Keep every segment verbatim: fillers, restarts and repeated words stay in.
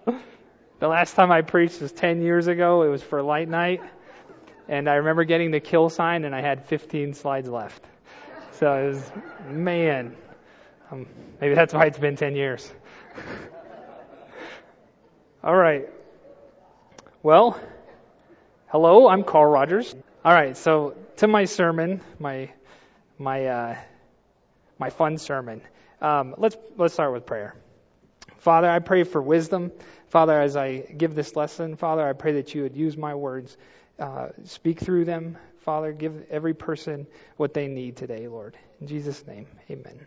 The last time I preached was ten years ago. It was for Light Night. And I remember getting the kill sign, and I had fifteen slides left. So it was, man, um, maybe that's why it's been ten years. All right. Well, hello, I'm Carl Rogers. All right, so to my sermon, my my uh, my fun sermon. Um, let's let's start with prayer. Father, I pray for wisdom. Father, as I give this lesson, Father, I pray that you would use my words, uh, speak through them. Father, give every person what they need today, Lord. In Jesus' name, amen.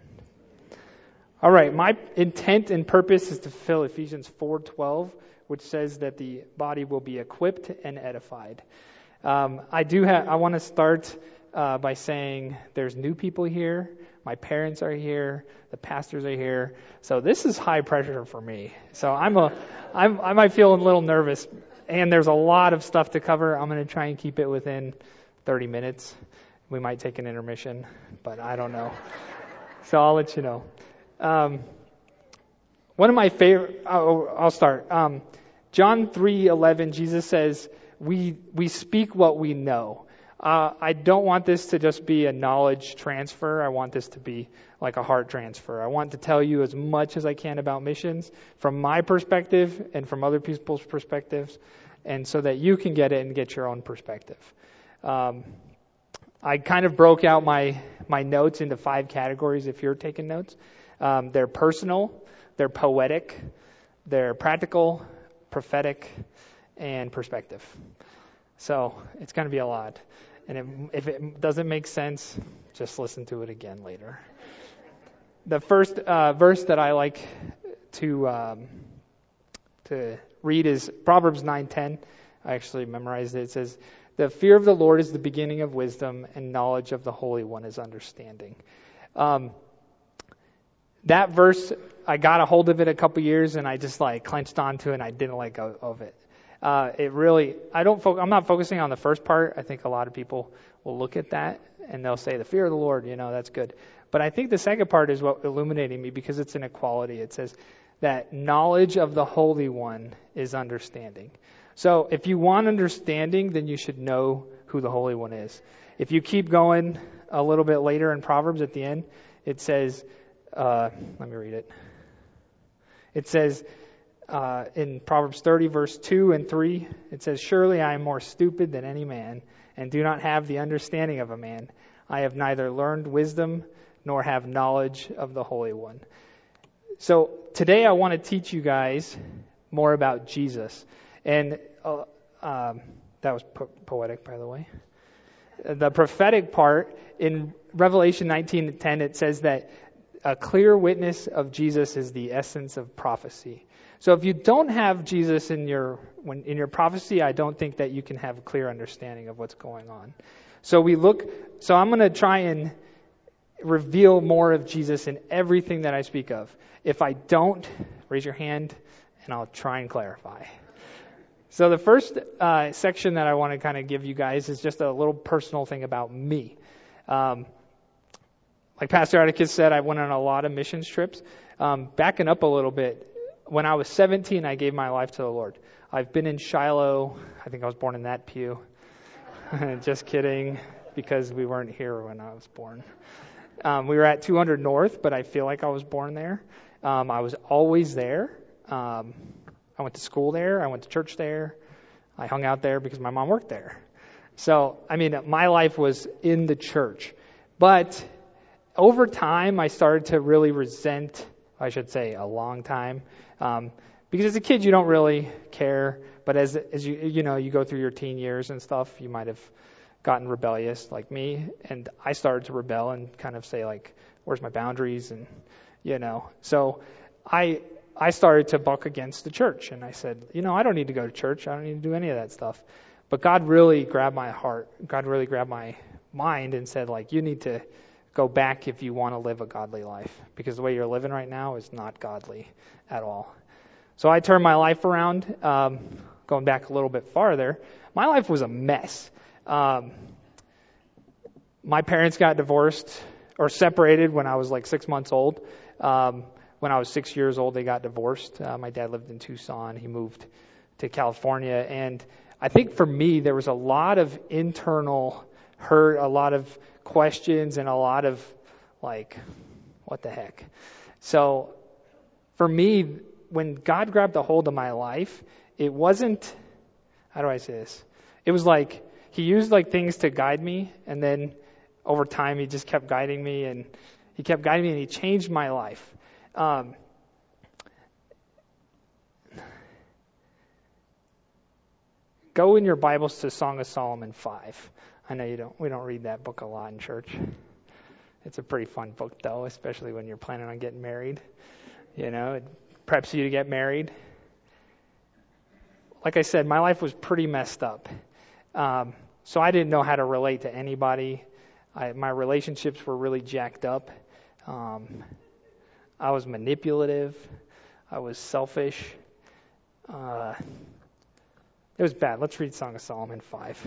All right, my intent and purpose is to fulfill Ephesians four twelve, which says that the body will be equipped and edified. Um, I do have. I want to start uh, by saying there's new people here. My parents are here. The pastors are here. So this is high pressure for me. So I'm a, I'm, I might feel a little nervous. And there's a lot of stuff to cover. I'm going to try and keep it within thirty minutes. We might take an intermission, but I don't know. So I'll let you know. Um, one of my favorite. Oh, I'll start. Um, John three eleven. Jesus says, "We we speak what we know." Uh, I don't want this to just be a knowledge transfer. I want this to be like a heart transfer. I want to tell you as much as I can about missions from my perspective and from other people's perspectives, and so that you can get it and get your own perspective. Um, I kind of broke out my, my notes into five categories if you're taking notes. Um, they're personal, they're poetic, they're practical, prophetic, and perspective. So it's going to be a lot. And if it doesn't make sense, just listen to it again later. The first uh, verse that I like to um, to read is Proverbs nine ten. I actually memorized it. It says, "The fear of the Lord is the beginning of wisdom, and knowledge of the Holy One is understanding." Um, that verse, I got a hold of it a couple years, and I just like clenched onto it, and I didn't let go of it. Uh, it really, I don't, fo- I'm not focusing on the first part. I think a lot of people will look at that and they'll say the fear of the Lord, you know, that's good. But I think the second part is what illuminating me because it's an equality. It says that knowledge of the Holy One is understanding. So if you want understanding, then you should know who the Holy One is. If you keep going a little bit later in Proverbs at the end, it says, uh, let me read it. It says, Uh, in Proverbs thirty, verse two and three, it says, "Surely I am more stupid than any man, and do not have the understanding of a man. I have neither learned wisdom, nor have knowledge of the Holy One." So today I want to teach you guys more about Jesus. And uh, um, that was po- poetic, by the way. The prophetic part, in Revelation nineteen ten, it says that a clear witness of Jesus is the essence of prophecy. So if you don't have Jesus in your when in your prophecy, I don't think that you can have a clear understanding of what's going on. So we look. So I'm going to try and reveal more of Jesus in everything that I speak of. If I don't, raise your hand, and I'll try and clarify. So the first uh, section that I want to kind of give you guys is just a little personal thing about me. Um, like Pastor Atticus said, I went on a lot of missions trips. Um, backing up a little bit. When I was seventeen, I gave my life to the Lord. I've been in Shiloh. I think I was born in that pew. Just kidding, because we weren't here when I was born. Um, we were at two hundred North, but I feel like I was born there. Um, I was always there. Um, I went to school there. I went to church there. I hung out there because my mom worked there. So, I mean, my life was in the church. But over time, I started to really resent, I should say, a long time. Um, because as a kid, you don't really care. But as as you you know, you go through your teen years and stuff, you might have gotten rebellious like me. And I started to rebel and kind of say, like, where's my boundaries? And, you know, so I I started to buck against the church. And I said, you know, I don't need to go to church. I don't need to do any of that stuff. But God really grabbed my heart. God really grabbed my mind and said, like, you need to go back if you want to live a godly life, because the way you're living right now is not godly at all. So I turned my life around. Um, going back a little bit farther, my life was a mess. Um, my parents got divorced or separated when I was like six months old. Um, when I was six years old, they got divorced. Uh, my dad lived in Tucson. He moved to California. And I think for me, there was a lot of internal hurt, a lot of questions, and a lot of like, what the heck? So for me, when God grabbed a hold of my life, it wasn't, how do I say this? It was like he used like things to guide me, and then over time he just kept guiding me, and he kept guiding me, and he changed my life. Um, go in your Bibles to Song of Solomon five. I know you don't. We don't read that book a lot in church. It's a pretty fun book, though, especially when you're planning on getting married. You know, it preps you to get married. Like I said, my life was pretty messed up. Um, so I didn't know how to relate to anybody. I, my relationships were really jacked up. Um, I was manipulative. I was selfish. Uh, it was bad. Let's read Song of Solomon five.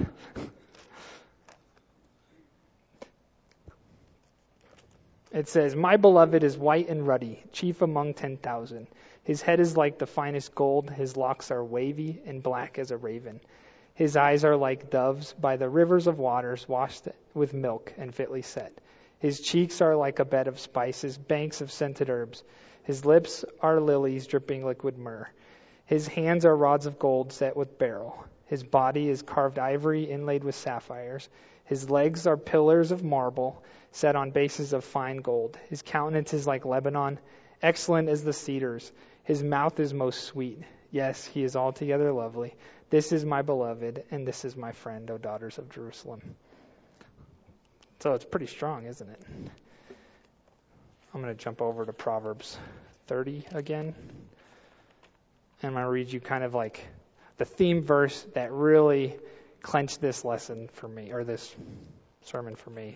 It says, "My beloved is white and ruddy, chief among ten thousand. His head is like the finest gold. His locks are wavy and black as a raven. His eyes are like doves by the rivers of waters, washed with milk and fitly set. His cheeks are like a bed of spices, banks of scented herbs. His lips are lilies dripping liquid myrrh. His hands are rods of gold set with beryl. His body is carved ivory inlaid with sapphires. His legs are pillars of marble set on bases of fine gold. His countenance is like Lebanon, excellent as the cedars. His mouth is most sweet. Yes, he is altogether lovely. This is my beloved, and this is my friend, O daughters of Jerusalem." So it's pretty strong, isn't it? I'm going to jump over to Proverbs thirty again. And I'm going to read you kind of like the theme verse that really clenched this lesson for me, or this sermon for me.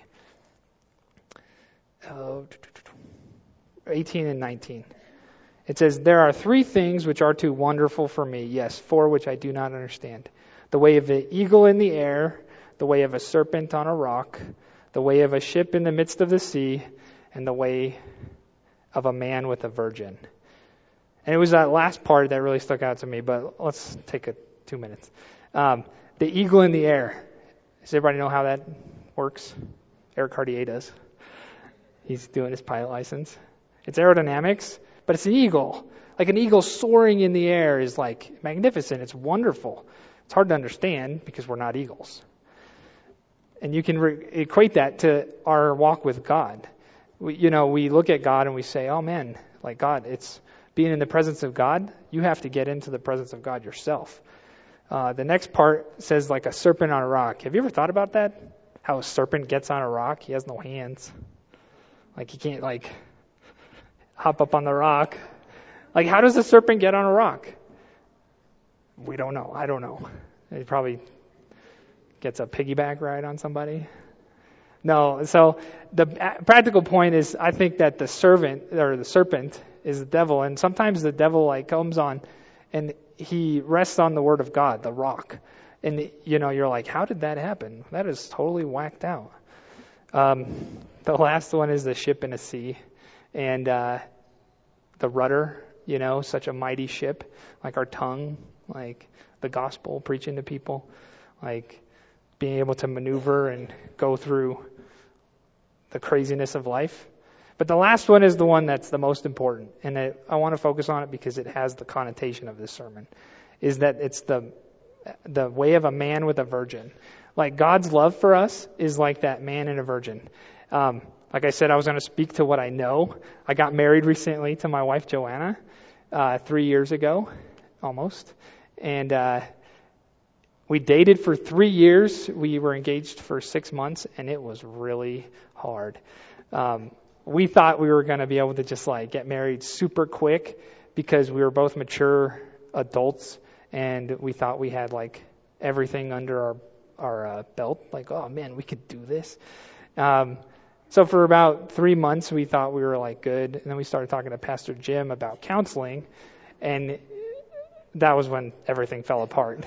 Oh, eighteen and nineteen. It says, "There are three things which are too wonderful for me, yes, four which I do not understand. The way of the eagle in the air, the way of a serpent on a rock, the way of a ship in the midst of the sea, and the way of a man with a virgin." And it was that last part that really stuck out to me, but let's take a two minutes. Um, the eagle in the air. Does everybody know how that works? Eric Cartier does. He's doing his pilot license. It's aerodynamics, but it's an eagle. Like an eagle soaring in the air is like magnificent. It's wonderful. It's hard to understand because we're not eagles. And you can re- equate that to our walk with God. We, you know, we look at God and we say, oh man, like God, it's being in the presence of God. You have to get into the presence of God yourself. Uh, the next part says like a serpent on a rock. Have you ever thought about that? How a serpent gets on a rock? He has no hands. Like he can't like hop up on the rock. Like how does a serpent get on a rock? We don't know. I don't know. He probably gets a piggyback ride on somebody. No. So the practical point is, I think that the servant or the serpent is the devil, and sometimes the devil like comes on, and he rests on the word of God, the rock, and you know you're like, how did that happen? That is totally whacked out. Um, the last one is the ship in a sea, and uh, the rudder. You know, such a mighty ship, like our tongue, like the gospel, preaching to people, like being able to maneuver and go through the craziness of life. But the last one is the one that's the most important, and it, I want to focus on it because it has the connotation of this sermon, is that it's the the way of a man with a virgin. Like God's love for us is like that man and a virgin. Um, like I said, I was going to speak to what I know. I got married recently to my wife, Joanna, uh, three years ago, almost. And uh, we dated for three years. We were engaged for six months, and it was really hard. Um, we thought we were going to be able to just like get married super quick because we were both mature adults, and we thought we had like everything under our our uh, belt. Like, oh man, we could do this. Um, so for about three months, we thought we were like good, and then we started talking to Pastor Jim about counseling, and that was when everything fell apart.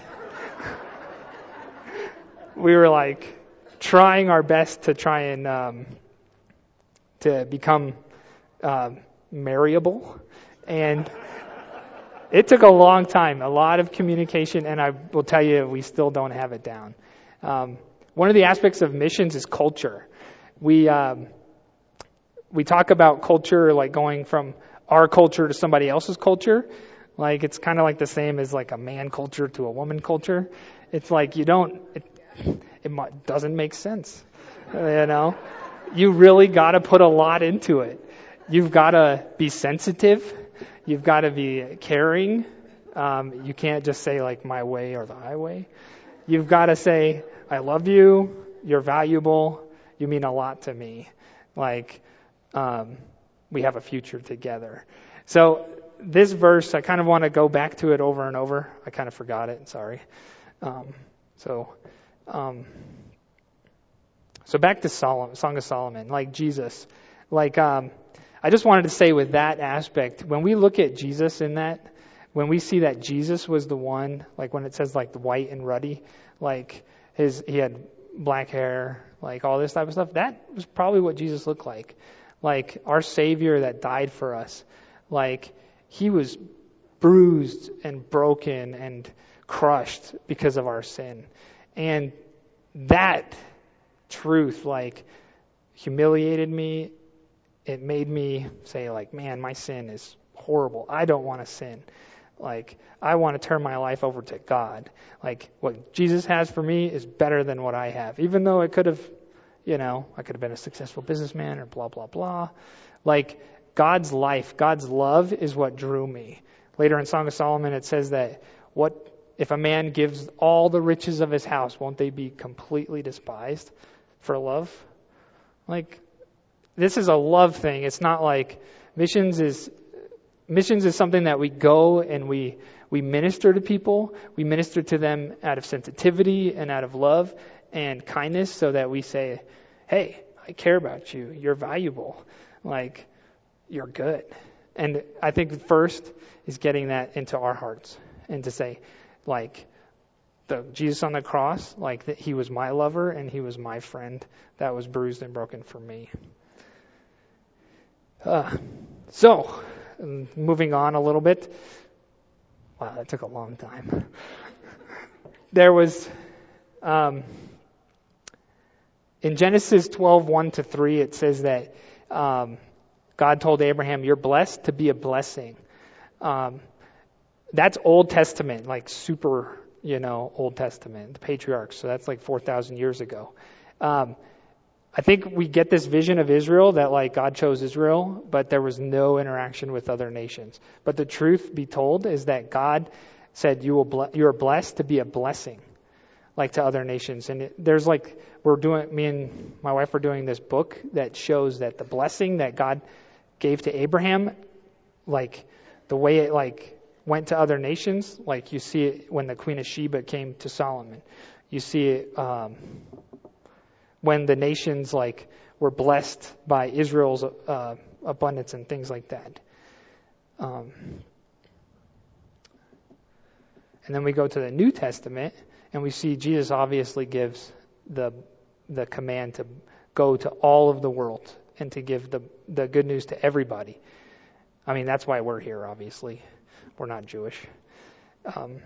We were like trying our best to try and um, to become um, marryable. And it took a long time, a lot of communication, and I will tell you, we still don't have it down. Um, one of the aspects of missions is culture. We um, we talk about culture like going from our culture to somebody else's culture. Like it's kind of like the same as like a man culture to a woman culture. It's like you don't, it, it doesn't make sense. You know, you really got to put a lot into it. You've got to be sensitive. You've got to be caring. Um, you can't just say like my way or the highway. You've got to say, I love you. You're valuable. You mean a lot to me. Like, um, we have a future together. So this verse, I kind of want to go back to it over and over. I kind of forgot it. Sorry. Um, so, um, so back to Solomon, Song of Solomon, like Jesus, like, um, I just wanted to say with that aspect, when we look at Jesus in that, when we see that Jesus was the one, like when it says like the white and ruddy, like his, he had black hair, like all this type of stuff, that was probably what Jesus looked like. Like our Savior that died for us. Like he was bruised and broken and crushed because of our sin. And that truth, like, humiliated me. It made me say, like, man, my sin is horrible. I don't want to sin. Like, I want to turn my life over to God. Like, what Jesus has for me is better than what I have. Even though it could have, you know, I could have been a successful businessman or blah, blah, blah. Like, God's life, God's love is what drew me. Later in Song of Solomon, it says that what if a man gives all the riches of his house, won't they be completely despised for love? Like, this is a love thing. It's not like missions is missions is something that we go and we we minister to people. We minister to them out of sensitivity and out of love and kindness, so that we say, hey, I care about you. You're valuable. Like, you're good. And I think first is getting that into our hearts and to say, like, the Jesus on the cross, like that he was my lover and he was my friend that was bruised and broken for me. Uh, so, moving on a little bit. Wow, that took a long time. There was, um, in Genesis twelve, one to three, it says that um, God told Abraham, you're blessed to be a blessing. Um, that's Old Testament, like super, you know, Old Testament, the patriarchs. So that's like four thousand years ago. Um, I think we get this vision of Israel that like God chose Israel, but there was no interaction with other nations. But the truth be told is that God said you will ble- you are blessed to be a blessing, like to other nations. And it, there's like we're doing me and my wife are doing this book that shows that the blessing that God gave to Abraham, like the way it like went to other nations, like you see it when the Queen of Sheba came to Solomon. You see it. Um, when the nations like were blessed by Israel's uh, abundance and things like that. Um, and then we go to the New Testament and we see Jesus obviously gives the the command to go to all of the world and to give the, the good news to everybody. I mean, that's why we're here, obviously. We're not Jewish. Um,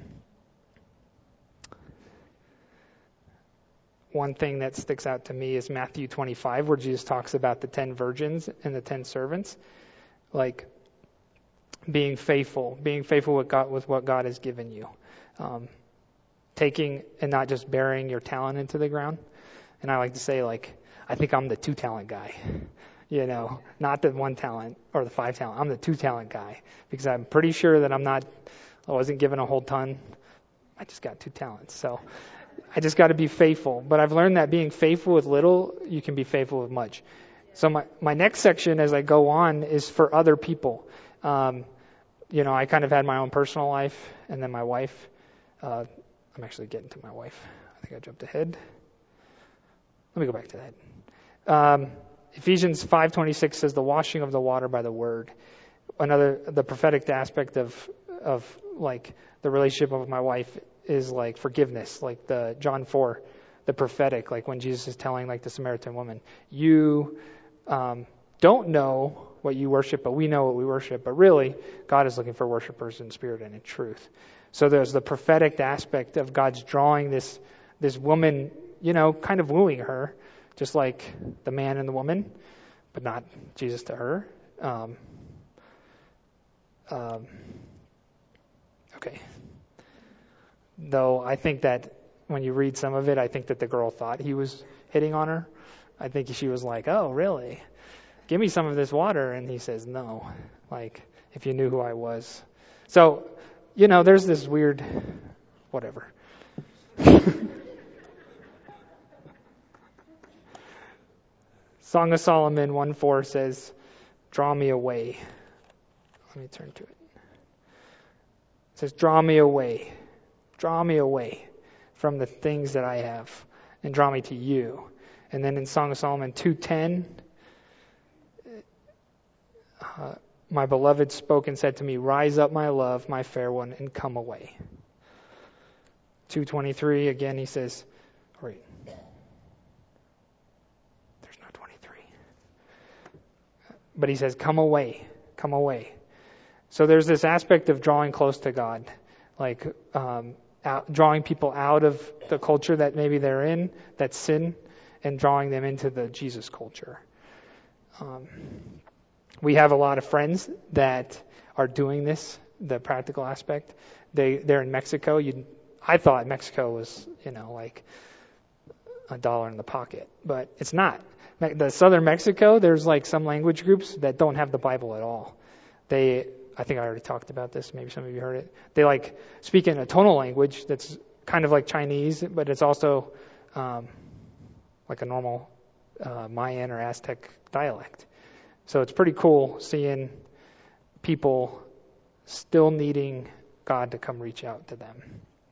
One thing that sticks out to me is Matthew twenty-five, where Jesus talks about the ten virgins and the ten servants, like being faithful, being faithful with God, with what God has given you, um, taking and not just burying your talent into the ground. And I like to say, like, I think I'm the two talent guy, you know, not the one talent or the five talent. I'm the two talent guy because I'm pretty sure that I'm not, I wasn't given a whole ton. I just got two talents, so. I just got to be faithful. But I've learned that being faithful with little, you can be faithful with much. So my, my next section as I go on is for other people. Um, you know, I kind of had my own personal life, and then my wife. Uh, I'm actually getting to my wife. I think I jumped ahead. Let me go back to that. Um, Ephesians five twenty-six says the washing of the water by the word. Another, the prophetic aspect of, of like the relationship of my wife is like forgiveness, like the John four, the prophetic, like when Jesus is telling like the Samaritan woman, you um, don't know what you worship, but we know what we worship. But really, God is looking for worshipers in spirit and in truth. So there's the prophetic aspect of God's drawing this this woman, you know, kind of wooing her, just like the man and the woman, but not Jesus to her. Um, um, okay. Though I think that when you read some of it, I think that the girl thought he was hitting on her. I think she was like, oh, really? Give me some of this water. And he says, no. Like, if you knew who I was. So, you know, there's this weird, whatever. Song of Solomon one four says, draw me away. Let me turn to it. It says, draw me away. Draw me away from the things that I have and draw me to you. And then in Song of Solomon two ten, uh, my beloved spoke and said to me, rise up, my love, my fair one, and come away. two twenty-three, again, he says, wait, there's no twenty-three. But he says, come away, come away. So there's this aspect of drawing close to God, like um, out, drawing people out of the culture that maybe they're in, that's sin, and drawing them into the Jesus culture. Um, we have a lot of friends that are doing this, the practical aspect. They, they're in Mexico. You, I thought Mexico was, you know, like a dollar in the pocket, but it's not. The southern Mexico, there's like some language groups that don't have the Bible at all. They, I think I already talked about this. Maybe some of you heard it. They like speak in a tonal language that's kind of like Chinese, but it's also um, like a normal uh, Mayan or Aztec dialect. So it's pretty cool seeing people still needing God to come reach out to them.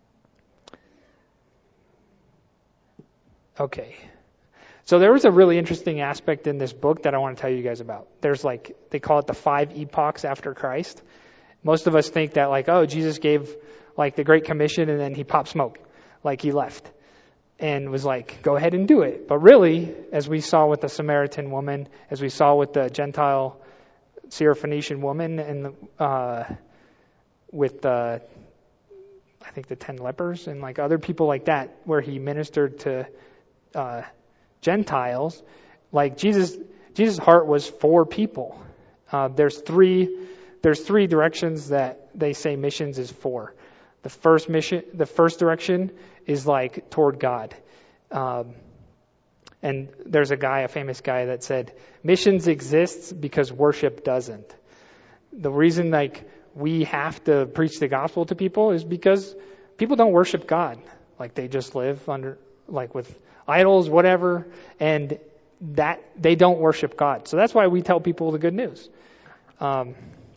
Okay. So there was a really interesting aspect in this book that I want to tell you guys about. There's like, they call it the five epochs after Christ. Most of us think that like, oh, Jesus gave like the Great Commission and then he popped smoke, like he left and was like, go ahead and do it. But really, as we saw with the Samaritan woman, as we saw with the Gentile Syrophoenician woman and uh, with the, I think the ten lepers and like other people like that, where he ministered to uh, Gentiles, like Jesus, Jesus' heart was for people. Uh, there's three, there's three directions that they say missions is for. The first mission, the first direction is like toward God. Um, and there's a guy, a famous guy that said, missions exists because worship doesn't. The reason like we have to preach the gospel to people is because people don't worship God. Like they just live under, like with idols, whatever, and that they don't worship God. So that's why we tell people the good news. Um,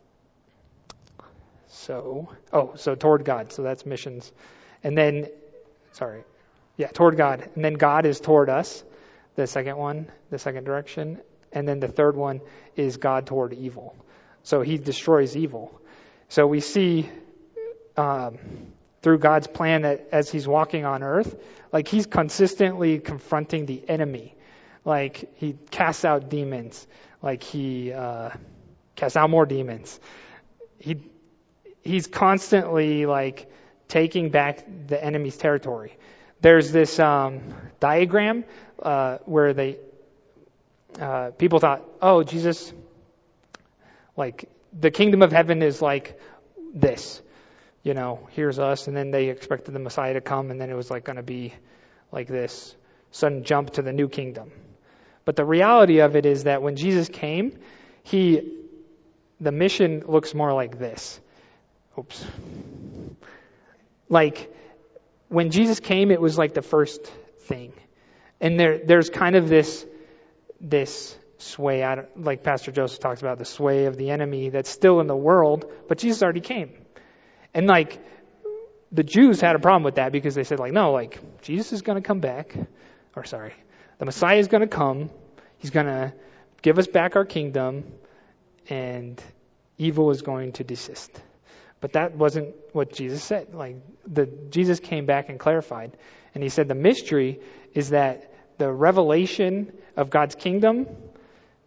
so, oh, so toward God. So that's missions. And then, sorry, yeah, toward God. And then God is toward us, the second one, the second direction. And then the third one is God toward evil. So he destroys evil. So we see um, through God's plan that as he's walking on earth, like he's consistently confronting the enemy. Like he casts out demons. Like he uh, casts out more demons. He he's constantly like taking back the enemy's territory. There's this um, diagram uh, where they uh, people thought, oh, Jesus, like the kingdom of heaven is like this. You know, here's us, and then they expected the Messiah to come, and then it was like going to be like this sudden jump to the new kingdom. But the reality of it is that when Jesus came, he, the mission looks more like this. Oops. Like when Jesus came, it was like the first thing, and there, there's kind of this, this sway out, like Pastor Joseph talks about, the sway of the enemy that's still in the world, but Jesus already came. And like the Jews had a problem with that because they said like, no, like Jesus is going to come back, or sorry, the Messiah is going to come. He's going to give us back our kingdom and evil is going to desist. But that wasn't what Jesus said. Like the Jesus came back and clarified. And he said the mystery is that the revelation of God's kingdom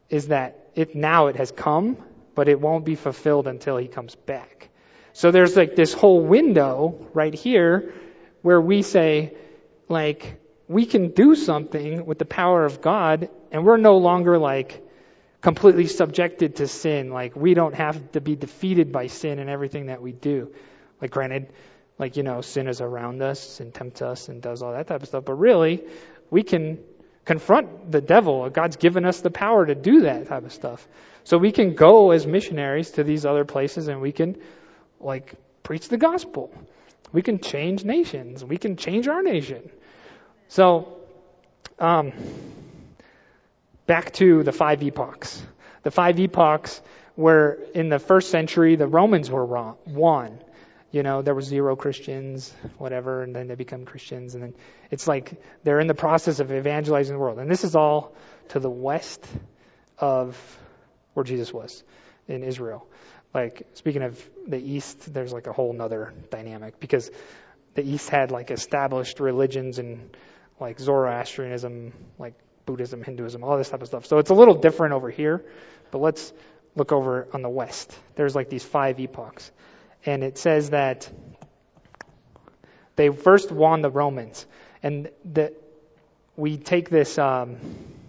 is that it now it has come, but it won't be fulfilled until he comes back. So there's like this whole window right here where we say, like, we can do something with the power of God, and we're no longer like completely subjected to sin. Like, we don't have to be defeated by sin in everything that we do. Like, granted, like, you know, sin is around us and tempts us and does all that type of stuff. But really, we can confront the devil. God's given us the power to do that type of stuff. So we can go as missionaries to these other places and we can, like, preach the gospel. We can change nations. We can change our nation. So, um, back to the five epochs. The five epochs were in the first century, the Romans were wrong, won. You know, there were zero Christians, whatever, and then they become Christians. And then it's like they're in the process of evangelizing the world. And this is all to the west of where Jesus was, in Israel. Like, speaking of the east, there's like a whole nother dynamic. Because the east had like established religions and like Zoroastrianism, like Buddhism, Hinduism, all this type of stuff. So it's a little different over here. But let's look over on the west. There's like these five epochs. And it says that they first won the Romans. And that we take this um,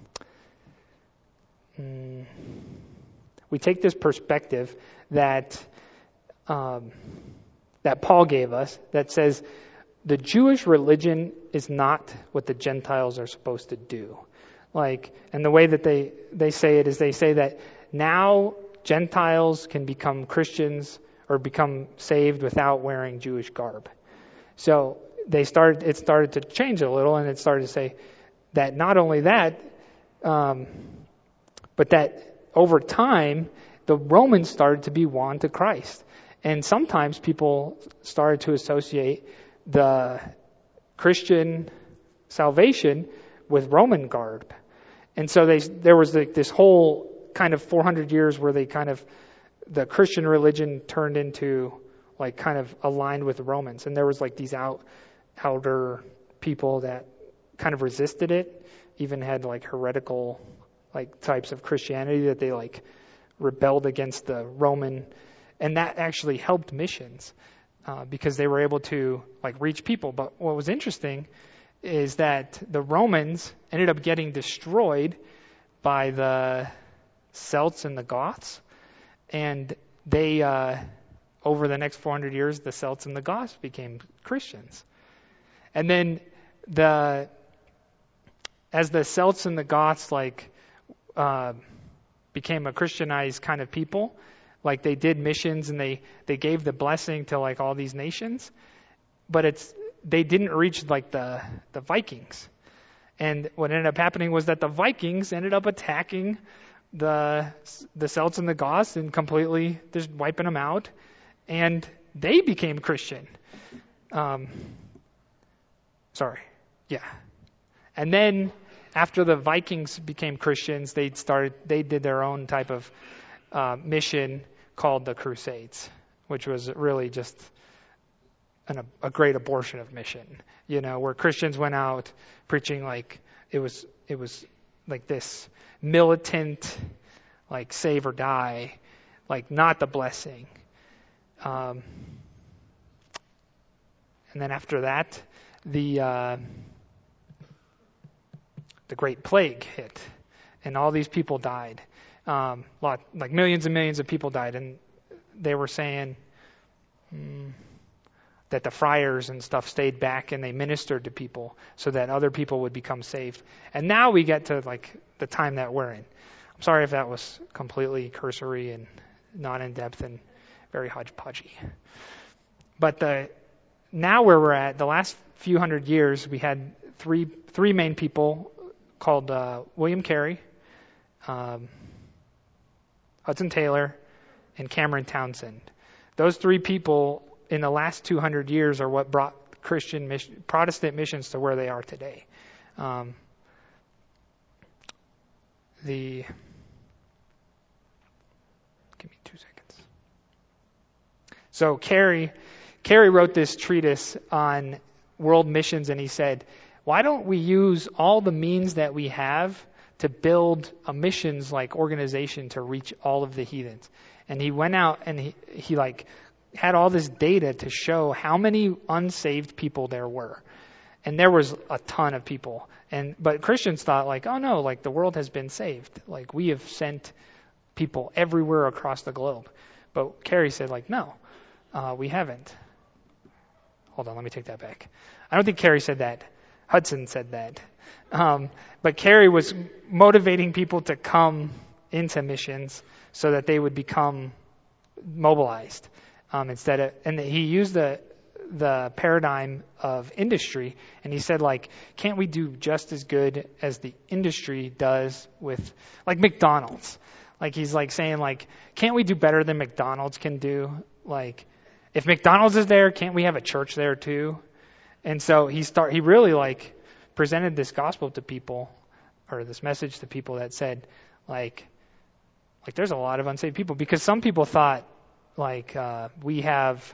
mm, we take this perspective that um, that Paul gave us that says the Jewish religion is not what the Gentiles are supposed to do. Like, and the way that they, they say it is they say that now Gentiles can become Christians or become saved without wearing Jewish garb. So they started. It started to change a little, and it started to say that not only that, um, but that over time the Romans started to be won to Christ, and sometimes people started to associate the Christian salvation with Roman garb, and so they there was like this whole kind of four hundred years where they kind of the Christian religion turned into like kind of aligned with the Romans. And there was like these out, outer people that kind of resisted it, even had like heretical like types of Christianity that they like rebelled against the Roman. And that actually helped missions uh, because they were able to like reach people. But what was interesting is that the Romans ended up getting destroyed by the Celts and the Goths. And they, uh, over the next four hundred years, the Celts and the Goths became Christians. And then the, as the Celts and the Goths, like, uh, became a Christianized kind of people, like they did missions and they, they gave the blessing to like all these nations, but it's, they didn't reach like the, the Vikings. And what ended up happening was that the Vikings ended up attacking the the Celts and the Goths and completely just wiping them out, and they became Christian. Um, sorry, yeah. And then after the Vikings became Christians, they started they did their own type of uh, mission called the Crusades, which was really just an, a great abortion of mission. You know, where Christians went out preaching like it was it was like this militant, like save or die, like not the blessing. Um, and then after that, the uh, the Great Plague hit, and all these people died. Um, lot like millions and millions of people died, and they were saying mm, that the friars and stuff stayed back and they ministered to people so that other people would become saved. And now we get to like the time that we're in. I'm sorry if that was completely cursory and not in depth and very hodgepodgey. But the now where we're at, the last few hundred years, we had three three main people called uh, William Carey, um, Hudson Taylor, and Cameron Townsend. Those three people in the last two hundred years are what brought Christian mission, Protestant missions to where they are today. Um, the give me two seconds. So Carey, Carey wrote this treatise on world missions, and he said, "Why don't we use all the means that we have to build a missions like organization to reach all of the heathens. And he went out and he, he like had all this data to show how many unsaved people there were. And there was a ton of people. And but Christians thought like, oh no, like the world has been saved. Like we have sent people everywhere across the globe. But Carrie said like, no, uh, we haven't. Hold on, let me take that back. I don't think Carrie said that. Hudson said that. Um, but Carrie was motivating people to come into missions so that they would become mobilized um, instead of, and he used the the paradigm of industry, and he said like, can't we do just as good as the industry does with like McDonald's? Like he's like saying like, can't we do better than McDonald's can do? Like if McDonald's is there, can't we have a church there too? And so he start he really like presented this gospel to people, or this message to people that said like like there's a lot of unsaved people, because some people thought like uh, we have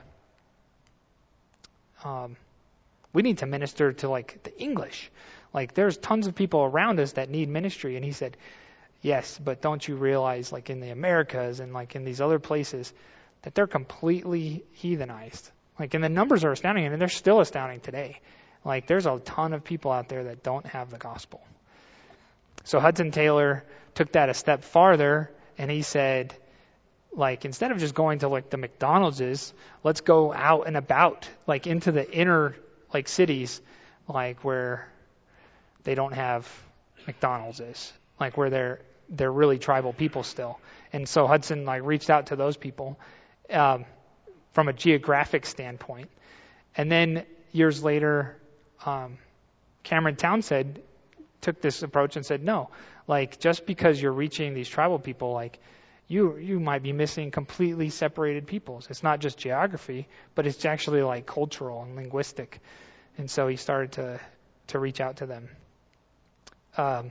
um, we need to minister to like the English. Like there's tons of people around us that need ministry. And he said, yes, but don't you realize like in the Americas and like in these other places that they're completely heathenized. Like, and the numbers are astounding, and they're still astounding today. Like, there's a ton of people out there that don't have the gospel. So Hudson Taylor took that a step farther, and he said, like, instead of just going to, like, the McDonald's, let's go out and about, like, into the inner, like, cities, like, where they don't have McDonald's, like, where they're they're really tribal people still. And so Hudson, like, reached out to those people. Um, from a geographic standpoint. And then years later, um, Cameron Townsend took this approach and said, no, like just because you're reaching these tribal people, like you you might be missing completely separated peoples. It's not just geography, but it's actually like cultural and linguistic. And so he started to, to reach out to them. Um,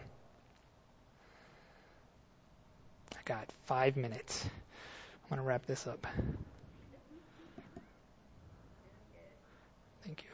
I got five minutes. I'm going to wrap this up. Thank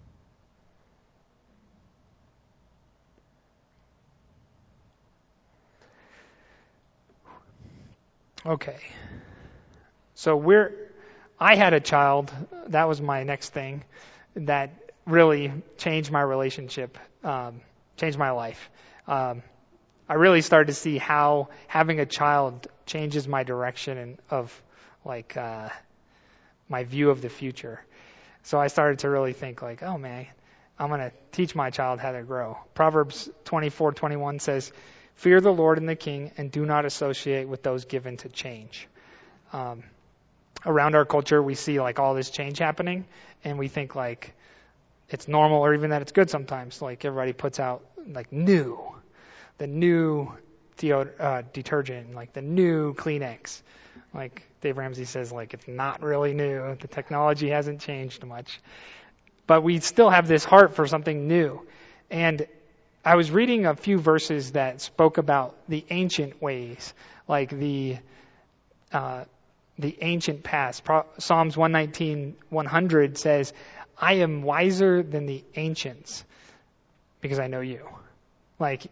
you. Okay. So we're, I had a child, that was my next thing, that really changed my relationship, um, changed my life. Um, I really started to see how having a child changes my direction and of like uh, my view of the future. So I started to really think like, oh man, I'm going to teach my child how to grow. Proverbs twenty-four twenty-one says, fear the Lord and the King, and do not associate with those given to change. Um, around our culture, we see like all this change happening, and we think like it's normal, or even that it's good sometimes. Like everybody puts out like new, the new deo- uh, detergent, like the new Kleenex. Like Dave Ramsey says, like it's not really new. The technology hasn't changed much. But we still have this heart for something new. And I was reading a few verses that spoke about the ancient ways, like the uh, the ancient past. Pro- Psalms one nineteen, one hundred says, I am wiser than the ancients because I know you. Like,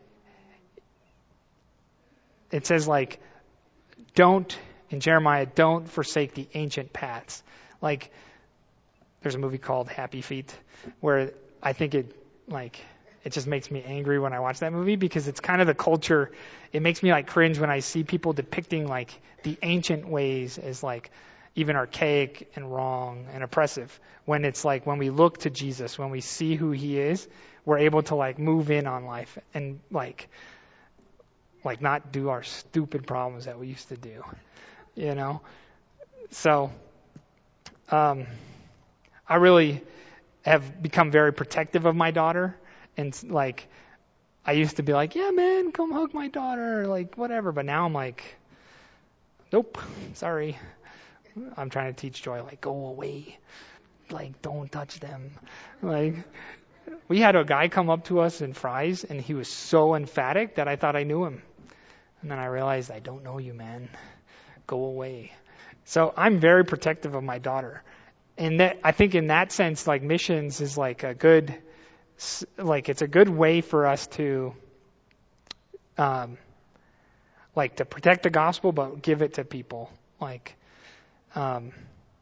it says like, don't, in Jeremiah, don't forsake the ancient paths. Like, there's a movie called Happy Feet where I think it, like, it just makes me angry when I watch that movie because it's kind of the culture. It makes me like cringe when I see people depicting like the ancient ways as like even archaic and wrong and oppressive. When it's like when we look to Jesus, when we see who he is, we're able to like move in on life and like, like not do our stupid problems that we used to do, you know? So, um, I really have become very protective of my daughter. And like, I used to be like, yeah, man, come hug my daughter, like whatever. But now I'm like, nope, sorry. I'm trying to teach Joy, like, go away. Like, don't touch them. Like, we had a guy come up to us in Fry's, and he was so emphatic that I thought I knew him. And then I realized, I don't know you, man. Go away. So I'm very protective of my daughter. And that, I think in that sense, like, missions is like a good, like, it's a good way for us to um, like to protect the gospel, but give it to people. Like, um,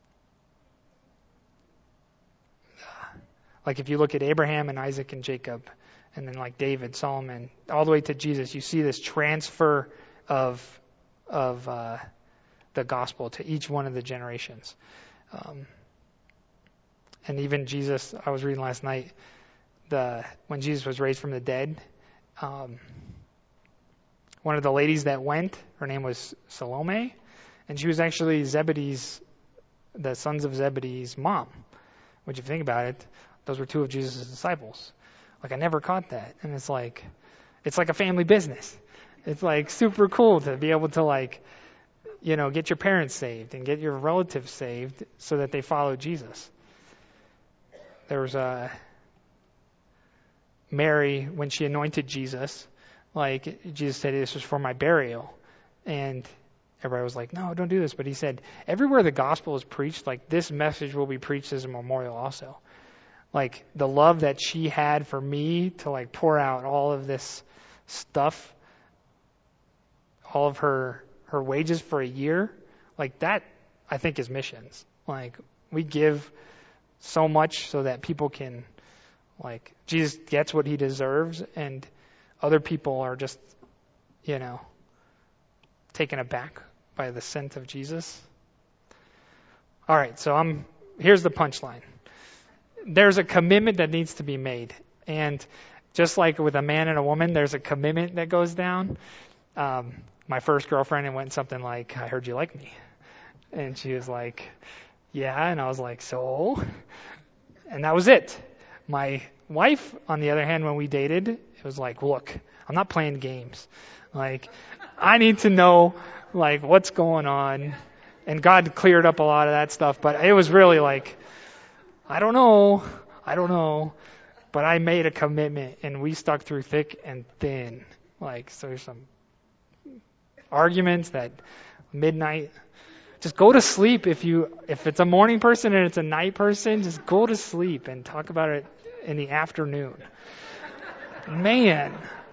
like if you look at Abraham and Isaac and Jacob, and then like David, Solomon, all the way to Jesus, you see this transfer of of uh, the gospel to each one of the generations. Um, and even Jesus, I was reading last night, the when Jesus was raised from the dead, um, one of the ladies that went, her name was Salome, and she was actually Zebedee's, the sons of Zebedee's mom. Which, if you think about it, those were two of Jesus' disciples. Like, I never caught that. And it's like, it's like a family business. It's like super cool to be able to like, you know, get your parents saved and get your relatives saved so that they follow Jesus. There was a Mary, when she anointed Jesus, like Jesus said, this was for my burial. And everybody was like, no, don't do this. But he said, everywhere the gospel is preached, like this message will be preached as a memorial also. Like the love that she had for me to like pour out all of this stuff, all of her her wages for a year, like that, I think is missions. Like we give so much so that people can, like Jesus gets what he deserves, and other people are just, you know, taken aback by the scent of Jesus. All right, so I'm here's the punchline. There's a commitment that needs to be made. And just like with a man and a woman, there's a commitment that goes down. Um, my first girlfriend, it went something like, I heard you like me. And she was like, yeah. And I was like, so? And that was it. My wife, on the other hand, when we dated, it was like, look, I'm not playing games. Like, I need to know, like, what's going on. And God cleared up a lot of that stuff. But it was really like, I don't know. I don't know. But I made a commitment, and we stuck through thick and thin. Like, so there's some arguments that midnight. Just go to sleep if you if it's a morning person and it's a night person. Just go to sleep and talk about it in the afternoon. Man.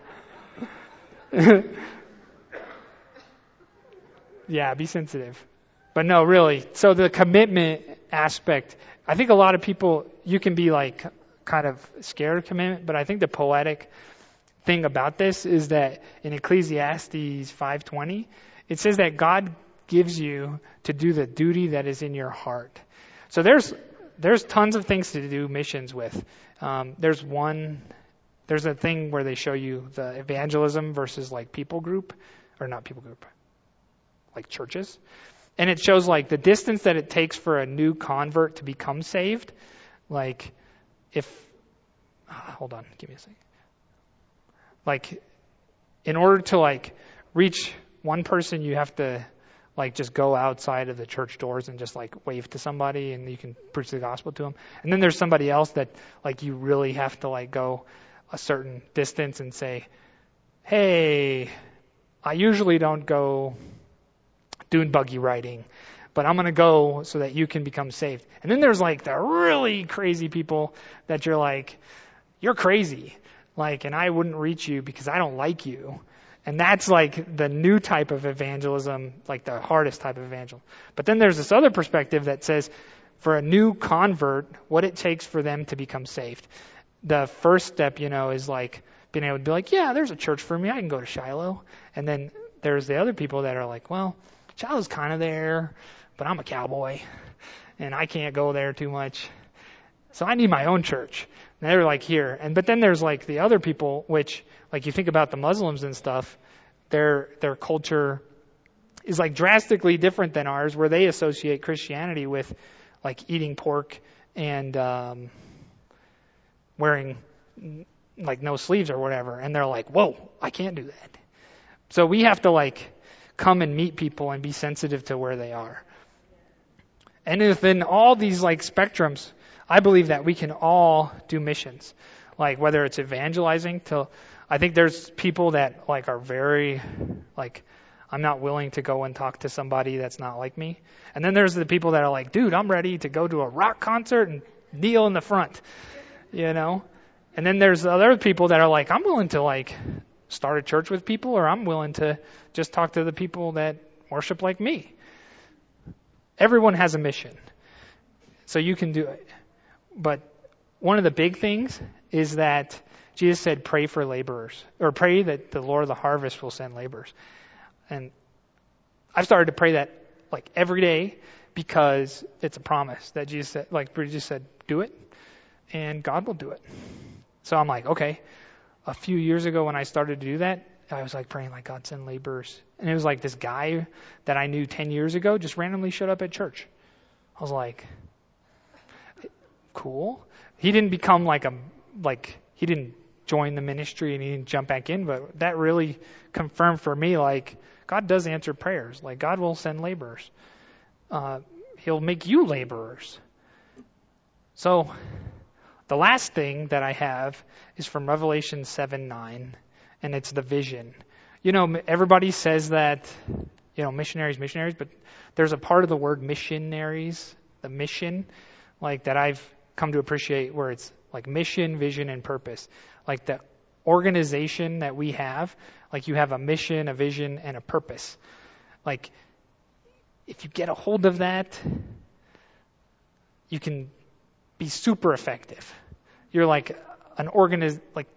Yeah, be sensitive. But no, really. So the commitment aspect, I think a lot of people, you can be like kind of scared of commitment, but I think the poetic thing about this is that in Ecclesiastes five twenty, it says that God gives you to do the duty that is in your heart. So there's there's tons of things to do missions with. Um, there's one, there's a thing where they show you the evangelism versus like people group, or not people group, like churches. And it shows like the distance that it takes for a new convert to become saved. Like if, hold on, give me a second. Like in order to like reach one person, you have to like just go outside of the church doors and just like wave to somebody and you can preach the gospel to them. And then there's somebody else that like you really have to like go a certain distance and say, hey, I usually don't go dune buggy riding, but I'm going to go so that you can become saved. And then there's like the really crazy people that you're like, you're crazy. Like, and I wouldn't reach you because I don't like you. And that's like the new type of evangelism, like the hardest type of evangelism. But then there's this other perspective that says for a new convert, what it takes for them to become saved. The first step, you know, is like being able to be like, yeah, there's a church for me. I can go to Shiloh. And then there's the other people that are like, well, Shiloh's kind of there, but I'm a cowboy and I can't go there too much. So I need my own church. And they're like here. And but then there's like the other people, which like you think about the Muslims and stuff, their their culture is like drastically different than ours, where they associate Christianity with like eating pork and um, wearing like no sleeves or whatever. And they're like, whoa, I can't do that. So we have to like come and meet people and be sensitive to where they are. And within all these like spectrums, I believe that we can all do missions. Like whether it's evangelizing to, I think there's people that like are very like, I'm not willing to go and talk to somebody that's not like me. And then there's the people that are like, dude, I'm ready to go to a rock concert and kneel in the front, you know? And then there's other people that are like, I'm willing to like start a church with people, or I'm willing to just talk to the people that worship like me. Everyone has a mission, so you can do it. But one of the big things is that Jesus said, pray for laborers, or pray that the Lord of the harvest will send laborers. And I've started to pray that like every day because it's a promise that Jesus said, like Jesus said, do it, and God will do it. So I'm like, okay. A few years ago when I started to do that, I was like praying like, God, send laborers. And it was like this guy that I knew ten years ago just randomly showed up at church. I was like, cool. He didn't become like a, like, he didn't join the ministry and he didn't jump back in, but that really confirmed for me, like, God does answer prayers. Like, God will send laborers. Uh, he'll make you laborers. So, the last thing that I have is from Revelation seven nine, and it's the vision. You know, everybody says that, you know, missionaries, missionaries, but there's a part of the word missionaries, the mission, like that I've come to appreciate, where it's like mission, vision, and purpose. Like the organization that we have, like you have a mission, a vision, and a purpose. Like if you get a hold of that, you can be super effective. You're like an organiz like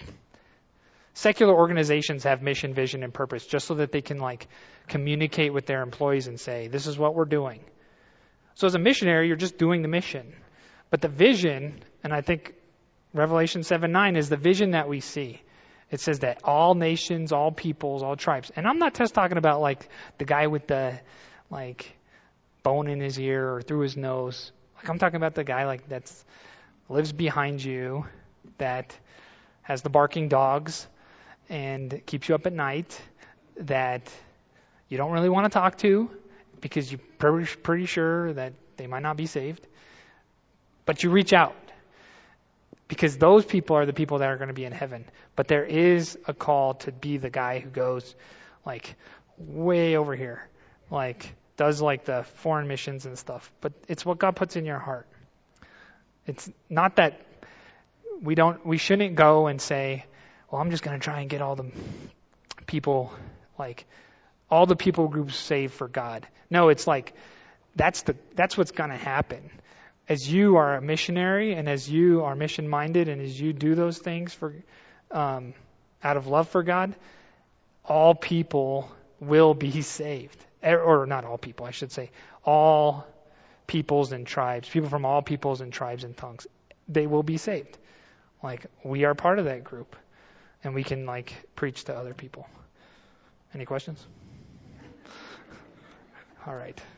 secular organizations have mission, vision, and purpose just so that they can like communicate with their employees and say, this is what we're doing. So as a missionary, you're just doing the mission. But the vision, and I think Revelation seven nine is the vision that we see. It says that all nations, all peoples, all tribes. And I'm not just talking about like the guy with the like bone in his ear or through his nose. Like I'm talking about the guy like that's lives behind you, that has the barking dogs and keeps you up at night, that you don't really want to talk to because you're pretty, pretty sure that they might not be saved. But you reach out because those people are the people that are going to be in heaven. But there is a call to be the guy who goes like way over here, like does like the foreign missions and stuff. But it's what God puts in your heart. It's not that we don't, we shouldn't go and say, well, I'm just going to try and get all the people, like all the people groups saved for God. No, it's like, that's the, that's what's going to happen. As you are a missionary and as you are mission minded and as you do those things for, um, out of love for God, all people will be saved. Or not all people, I should say, all peoples and tribes, people from all peoples and tribes and tongues, they will be saved. Like, we are part of that group, and we can, like, preach to other people. Any questions? All right.